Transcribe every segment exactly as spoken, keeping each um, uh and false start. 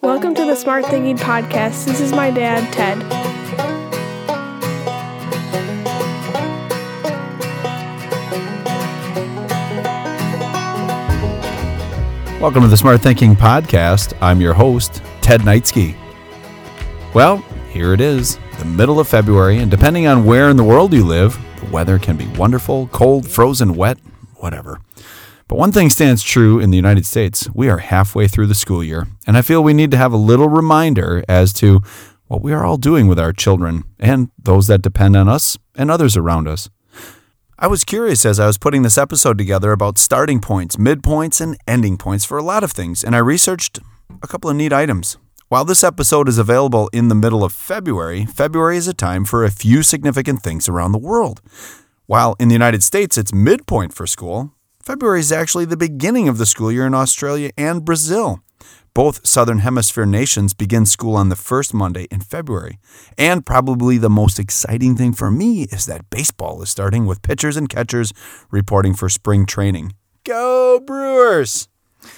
Welcome to the Smart Thinking Podcast. This is my dad, Ted. Welcome to the Smart Thinking Podcast. I'm your host, Ted Knightsky. Well, here it is, the middle of February, and depending on where in the world you live, the weather can be wonderful, cold, frozen, wet, whatever. But one thing stands true in the United States. We are halfway through the school year, and I feel we need to have a little reminder as to what we are all doing with our children and those that depend on us and others around us. I was curious as I was putting this episode together about starting points, midpoints, and ending points for a lot of things, and I researched a couple of neat items. While this episode is available in the middle of February, February is a time for a few significant things around the world. While in the United States it's midpoint for school, February is actually the beginning of the school year in Australia and Brazil. Both Southern Hemisphere nations begin school on the first Monday in February. And probably the most exciting thing for me is that baseball is starting with pitchers and catchers reporting for spring training. Go Brewers!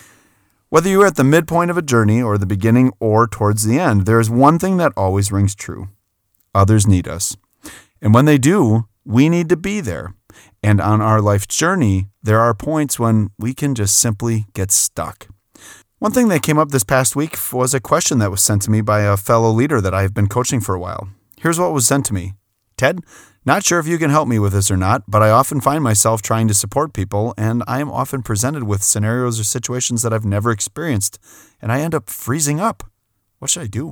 Whether you're at the midpoint of a journey or the beginning or towards the end, there is one thing that always rings true. Others need us. And when they do, we need to be there. And on our life journey, there are points when we can just simply get stuck. One thing that came up this past week was a question that was sent to me by a fellow leader that I've been coaching for a while. Here's what was sent to me. Ted, not sure if you can help me with this or not, but I often find myself trying to support people, and I am often presented with scenarios or situations that I've never experienced, and I end up freezing up. What should I do?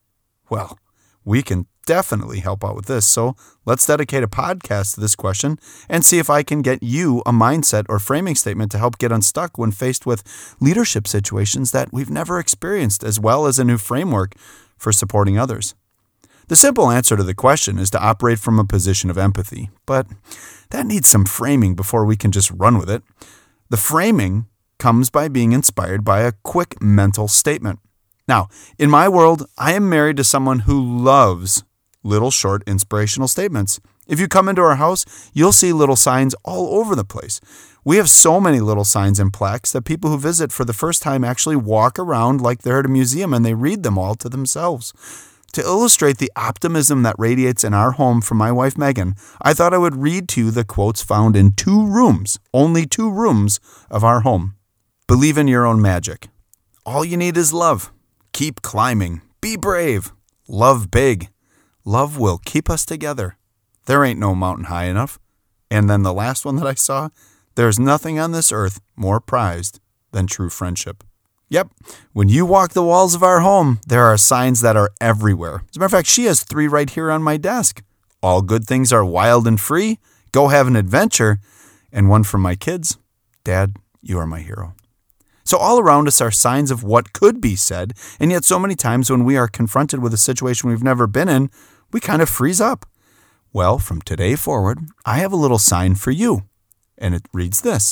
Well, we can definitely help out with this, so let's dedicate a podcast to this question and see if I can get you a mindset or framing statement to help get unstuck when faced with leadership situations that we've never experienced, as well as a new framework for supporting others. The simple answer to the question is to operate from a position of empathy, but that needs some framing before we can just run with it. The framing comes by being inspired by a quick mental statement. Now, in my world, I am married to someone who loves little short inspirational statements. If you come into our house, you'll see little signs all over the place. We have so many little signs and plaques that people who visit for the first time actually walk around like they're at a museum and they read them all to themselves. To illustrate the optimism that radiates in our home from my wife Megan, I thought I would read to you the quotes found in two rooms, only two rooms of our home. Believe in your own magic. All you need is love. Keep climbing. Be brave. Love big. Love will keep us together. There ain't no mountain high enough. And then the last one that I saw, there's nothing on this earth more prized than true friendship. Yep, when you walk the walls of our home, there are signs that are everywhere. As a matter of fact, she has three right here on my desk. All good things are wild and free. Go have an adventure. And one from my kids. Dad, you are my hero. So all around us are signs of what could be said, and yet so many times when we are confronted with a situation we've never been in, we kind of freeze up. Well, from today forward, I have a little sign for you, and it reads this: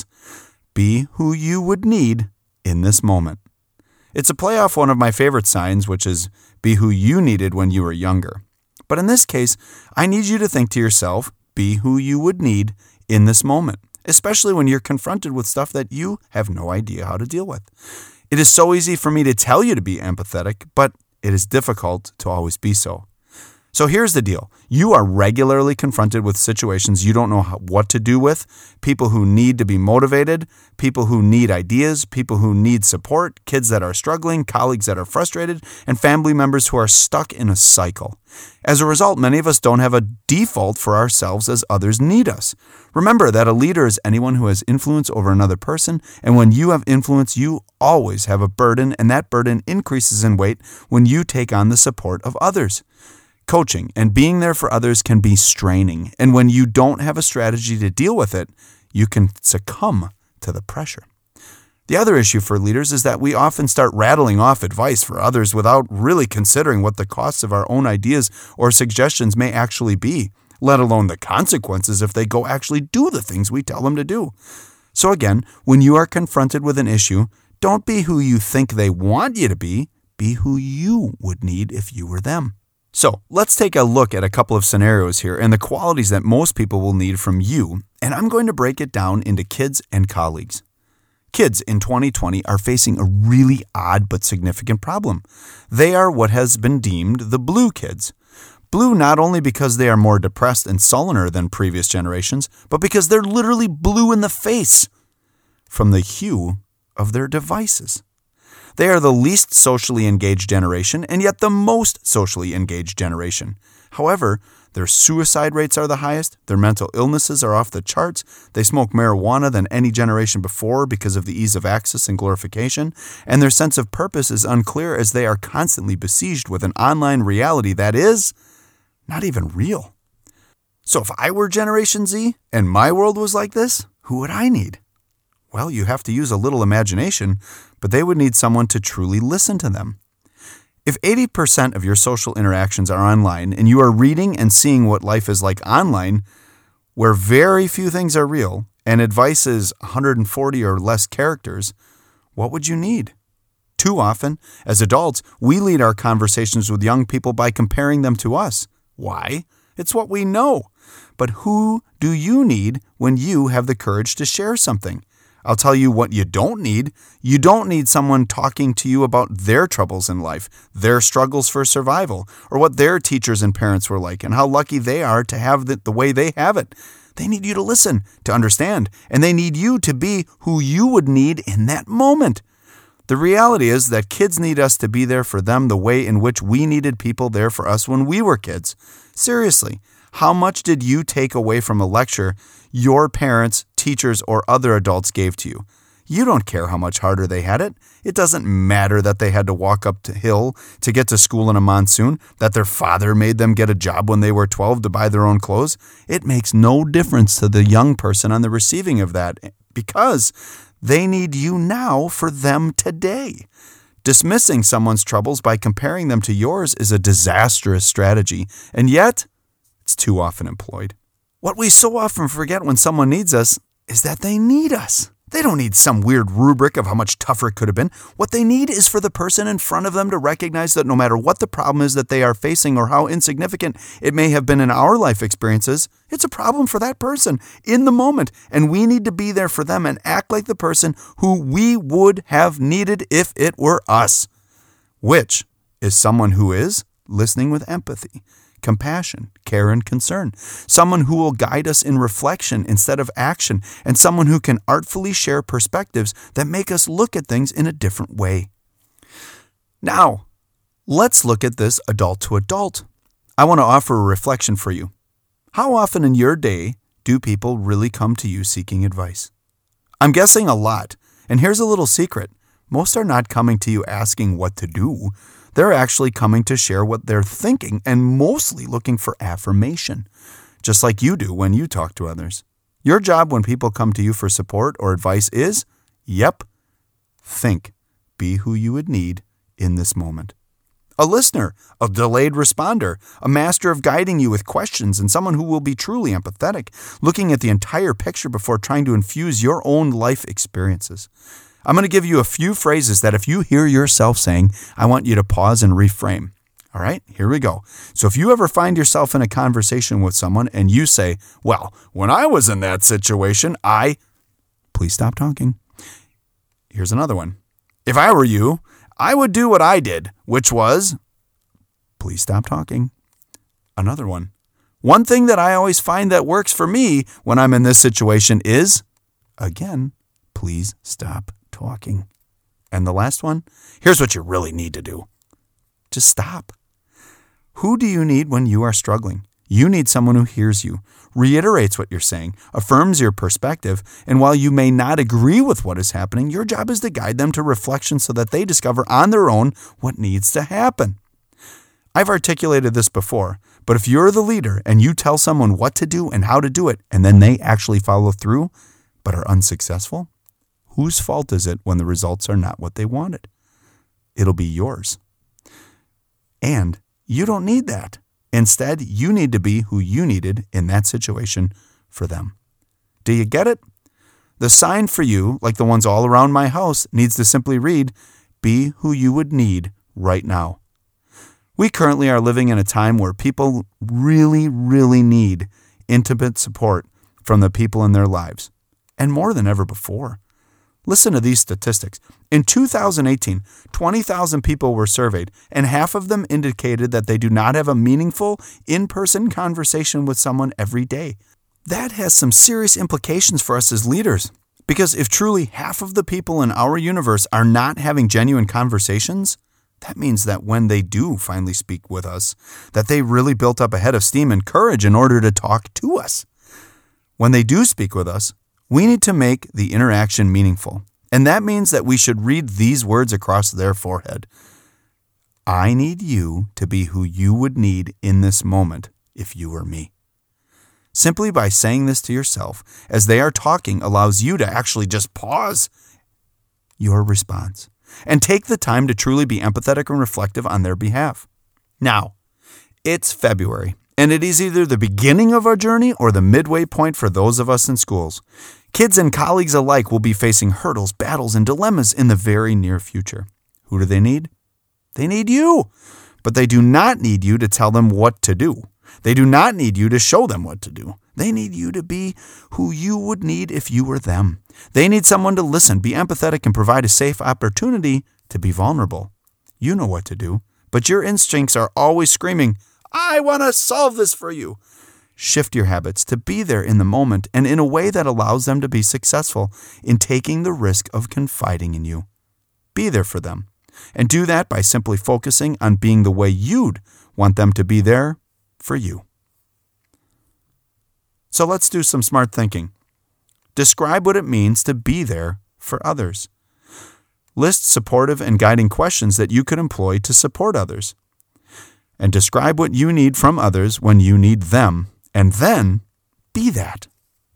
be who you would need in this moment. It's a play off one of my favorite signs, which is be who you needed when you were younger. But in this case, I need you to think to yourself, be who you would need in this moment, especially when you're confronted with stuff that you have no idea how to deal with. It is so easy for me to tell you to be empathetic, but it is difficult to always be so. So here's the deal. You are regularly confronted with situations you don't know how, what to do with, people who need to be motivated, people who need ideas, people who need support, kids that are struggling, colleagues that are frustrated, and family members who are stuck in a cycle. As a result, many of us don't have a default for ourselves as others need us. Remember that a leader is anyone who has influence over another person, and when you have influence, you always have a burden, and that burden increases in weight when you take on the support of others. Coaching and being there for others can be straining, and when you don't have a strategy to deal with it, you can succumb to the pressure. The other issue for leaders is that we often start rattling off advice for others without really considering what the costs of our own ideas or suggestions may actually be, let alone the consequences if they go actually do the things we tell them to do. So again, when you are confronted with an issue, don't be who you think they want you to be, be who you would need if you were them. So let's take a look at a couple of scenarios here and the qualities that most people will need from you, and I'm going to break it down into kids and colleagues. Kids in twenty twenty are facing a really odd but significant problem. They are what has been deemed the blue kids. Blue not only because they are more depressed and sullener than previous generations, but because they're literally blue in the face from the hue of their devices. They are the least socially engaged generation and yet the most socially engaged generation. However, their suicide rates are the highest, their mental illnesses are off the charts, they smoke marijuana than any generation before because of the ease of access and glorification, and their sense of purpose is unclear as they are constantly besieged with an online reality that is not even real. So if I were Generation Z and my world was like this, who would I need? Well, you have to use a little imagination, but they would need someone to truly listen to them. If eighty percent of your social interactions are online and you are reading and seeing what life is like online, where very few things are real and advice is one hundred forty or less characters, what would you need? Too often, as adults, we lead our conversations with young people by comparing them to us. Why? It's what we know. But who do you need when you have the courage to share something? I'll tell you what you don't need. You don't need someone talking to you about their troubles in life, their struggles for survival, or what their teachers and parents were like and how lucky they are to have it the way they have it. They need you to listen, to understand, and they need you to be who you would need in that moment. The reality is that kids need us to be there for them the way in which we needed people there for us when we were kids. Seriously, how much did you take away from a lecture your parents, teachers, or other adults gave to you? You don't care how much harder they had it. It doesn't matter that they had to walk up the hill to get to school in a monsoon, that their father made them get a job when they were twelve to buy their own clothes. It makes no difference to the young person on the receiving of that because they need you now for them today. Dismissing someone's troubles by comparing them to yours is a disastrous strategy, and yet it's too often employed. What we so often forget when someone needs us is that they need us. They don't need some weird rubric of how much tougher it could have been. What they need is for the person in front of them to recognize that no matter what the problem is that they are facing or how insignificant it may have been in our life experiences, it's a problem for that person in the moment. And we need to be there for them and act like the person who we would have needed if it were us, which is someone who is listening with empathy, compassion, care, and concern. Someone who will guide us in reflection instead of action, and someone who can artfully share perspectives that make us look at things in a different way. Now, let's look at this adult to adult. I want to offer a reflection for you. How often in your day do people really come to you seeking advice? I'm guessing a lot, and here's a little secret. Most are not coming to you asking what to do. They're actually coming to share what they're thinking and mostly looking for affirmation, just like you do when you talk to others. Your job when people come to you for support or advice is, yep, think. Be who you would need in this moment. A listener, a delayed responder, a master of guiding you with questions, and someone who will be truly empathetic, looking at the entire picture before trying to infuse your own life experiences. I'm going to give you a few phrases that if you hear yourself saying, I want you to pause and reframe. All right, here we go. So if you ever find yourself in a conversation with someone and you say, well, when I was in that situation, I, please stop talking. Here's another one. If I were you, I would do what I did, which was, please stop talking. Another one. One thing that I always find that works for me when I'm in this situation is, again, please stop talking. And the last one, here's what you really need to do. Just stop. Who do you need when you are struggling? You need someone who hears you, reiterates what you're saying, affirms your perspective, and while you may not agree with what is happening, your job is to guide them to reflection so that they discover on their own what needs to happen. I've articulated this before, but if you're the leader and you tell someone what to do and how to do it, and then they actually follow through, but are unsuccessful, whose fault is it when the results are not what they wanted? It'll be yours. And you don't need that. Instead, you need to be who you needed in that situation for them. Do you get it? The sign for you, like the ones all around my house, needs to simply read, be who you would need right now. We currently are living in a time where people really, really need intimate support from the people in their lives, and more than ever before. Listen to these statistics. In two thousand eighteen, twenty thousand people were surveyed, and half of them indicated that they do not have a meaningful, in-person conversation with someone every day. That has some serious implications for us as leaders, because if truly half of the people in our universe are not having genuine conversations, that means that when they do finally speak with us, that they really built up a head of steam and courage in order to talk to us. When they do speak with us, we need to make the interaction meaningful. And that means that we should read these words across their forehead. I need you to be who you would need in this moment if you were me. Simply by saying this to yourself as they are talking allows you to actually just pause your response and take the time to truly be empathetic and reflective on their behalf. Now, it's February, and it is either the beginning of our journey or the midway point for those of us in schools. Kids and colleagues alike will be facing hurdles, battles, and dilemmas in the very near future. Who do they need? They need you. But they do not need you to tell them what to do. They do not need you to show them what to do. They need you to be who you would need if you were them. They need someone to listen, be empathetic, and provide a safe opportunity to be vulnerable. You know what to do, but your instincts are always screaming, I want to solve this for you. Shift your habits to be there in the moment and in a way that allows them to be successful in taking the risk of confiding in you. Be there for them, and do that by simply focusing on being the way you'd want them to be there for you. So let's do some smart thinking. Describe what it means to be there for others. List supportive and guiding questions that you could employ to support others. And describe what you need from others when you need them, and then be that.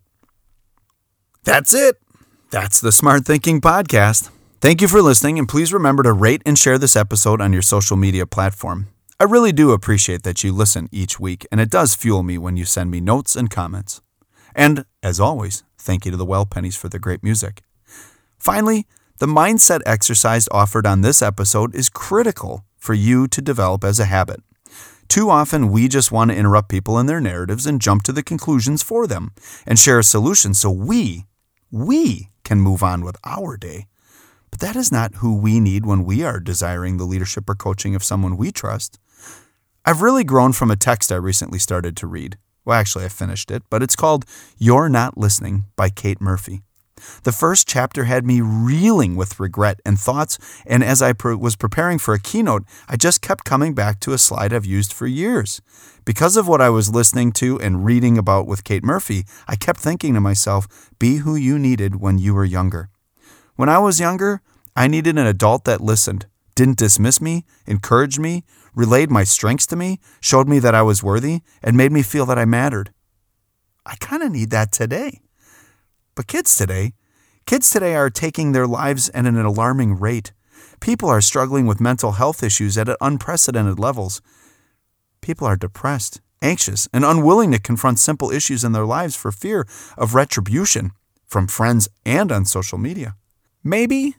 That's it. That's the Smart Thinking Podcast. Thank you for listening, and please remember to rate and share this episode on your social media platform. I really do appreciate that you listen each week, and it does fuel me when you send me notes and comments. And, as always, thank you to the Well Pennies for their great music. Finally, the mindset exercise offered on this episode is critical for you to develop as a habit. Too often, we just want to interrupt people in their narratives and jump to the conclusions for them and share a solution so we, we can move on with our day. But that is not who we need when we are desiring the leadership or coaching of someone we trust. I've really grown from a text I recently started to read. Well, actually, I finished it, but it's called You're Not Listening by Kate Murphy. The first chapter had me reeling with regret and thoughts, and as I pre- was preparing for a keynote, I just kept coming back to a slide I've used for years. Because of what I was listening to and reading about with Kate Murphy, I kept thinking to myself, be who you needed when you were younger. When I was younger, I needed an adult that listened, didn't dismiss me, encouraged me, relayed my strengths to me, showed me that I was worthy, and made me feel that I mattered. I kind of need that today. But kids today, kids today are taking their lives at an alarming rate. People are struggling with mental health issues at unprecedented levels. People are depressed, anxious, and unwilling to confront simple issues in their lives for fear of retribution from friends and on social media. Maybe,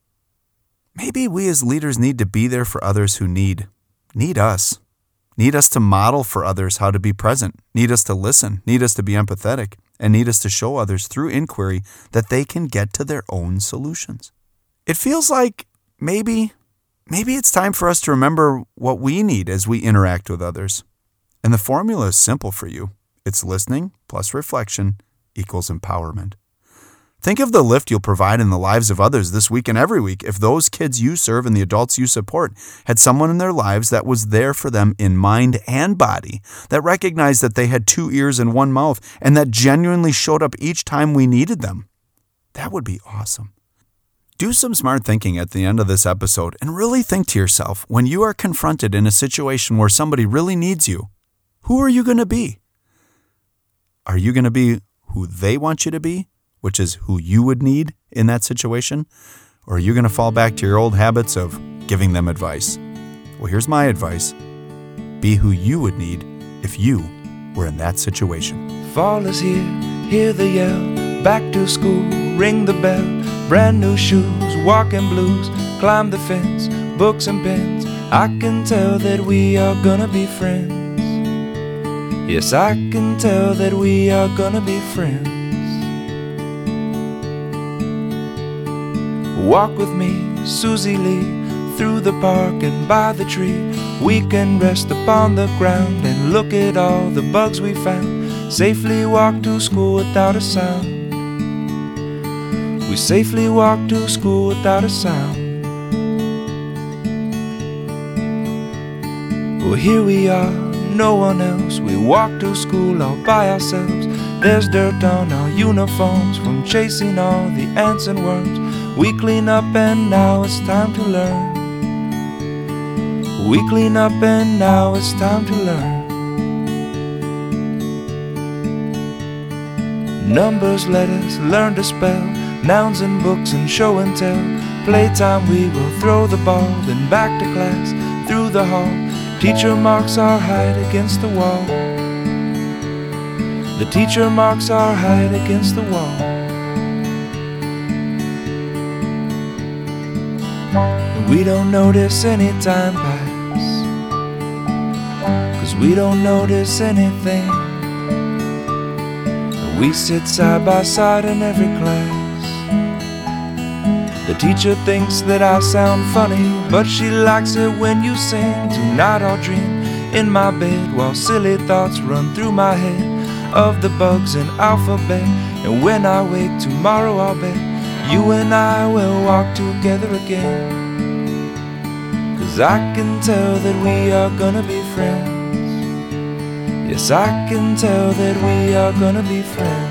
maybe we as leaders need to be there for others who need, need us. Need us to model for others how to be present, need us to listen, need us to be empathetic, and need us to show others through inquiry that they can get to their own solutions. It feels like maybe, maybe it's time for us to remember what we need as we interact with others. And the formula is simple for you. It's listening plus reflection equals empowerment. Think of the lift you'll provide in the lives of others this week and every week if those kids you serve and the adults you support had someone in their lives that was there for them in mind and body, that recognized that they had two ears and one mouth, and that genuinely showed up each time we needed them. That would be awesome. Do some smart thinking at the end of this episode and really think to yourself, when you are confronted in a situation where somebody really needs you, who are you going to be? Are you going to be who they want you to be, which is who you would need in that situation? Or are you going to fall back to your old habits of giving them advice? Well, here's my advice. Be who you would need if you were in that situation. Fall is here, hear the yell, back to school, ring the bell, brand new shoes, walking blues, climb the fence, books and pens. I can tell that we are gonna be friends. Yes, I can tell that we are gonna be friends. Walk with me, Susie Lee, through the park and by the tree. We can rest upon the ground and look at all the bugs we found. Safely walk to school without a sound. We safely walk to school without a sound. Well, here we are, no one else. We walk to school all by ourselves. There's dirt on our uniforms from chasing all the ants and worms. We clean up and now it's time to learn. We clean up and now it's time to learn. Numbers, letters, learn to spell, nouns and books and show and tell. Playtime we will throw the ball, then back to class, through the hall. Teacher marks our height against the wall. The teacher marks our height against the wall. And we don't notice any time pass, 'cause we don't notice anything. And we sit side by side in every class. The teacher thinks that I sound funny, but she likes it when you sing. Tonight I'll dream in my bed while silly thoughts run through my head of the bugs in alphabet. And when I wake tomorrow I'll bet you and I will walk together again. 'Cause I can tell that we are gonna be friends. Yes, I can tell that we are gonna be friends.